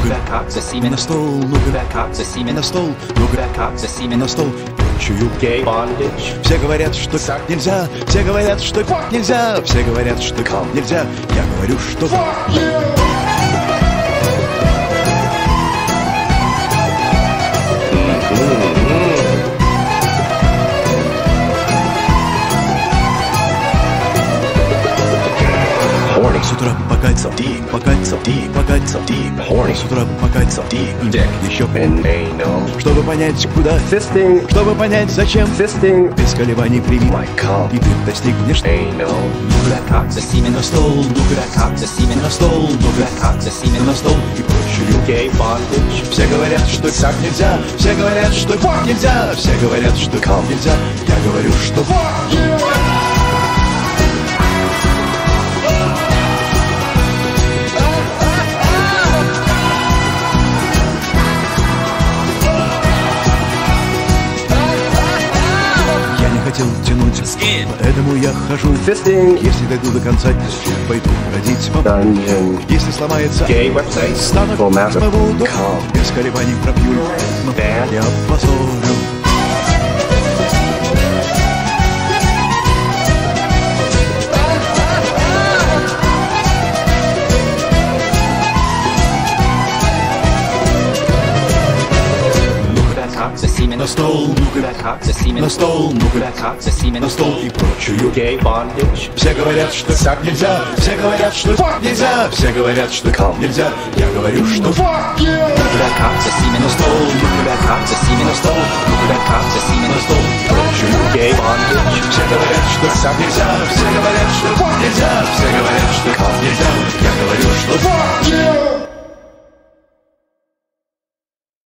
на стол, ну-ка, на стол, ну-ка, на стол. Чую Gay bondage. Все говорят, что так нельзя, все говорят, что нельзя, все говорят, что нельзя. Я говорю, что Horny. с утра покатится, покатится, покатится, Horny. с утра покатится, Dick. еще And anal. чтобы понять, куда, Fisting. чтобы понять, зачем, Fisting. без колебаний прими, My cum. и ты достигнешь. Anal. На стол, на стол, на стол и прочую. Gay bondage. Все говорят, что так нельзя, все говорят, что нельзя, все говорят, что нельзя. Я говорю, что я не хотел тянуть, поэтому я хожу. Fisting. Если дойду до конца, пойду родить маму. Dungeon. Если сломается, Gay website. стану Full master. смыву дом. Cum. Без колебаний пропью, но Bad. я позорю. На стол, ну-ка, на стол, ну-ка, на стол и прочую. Gay bondage. Все говорят, что так нельзя, все говорят, что нельзя, все говорят, что нельзя. Я говорю, что на стол, на стол, на стол и прочую. Gay bondage. Все говорят, что так нельзя, все говорят,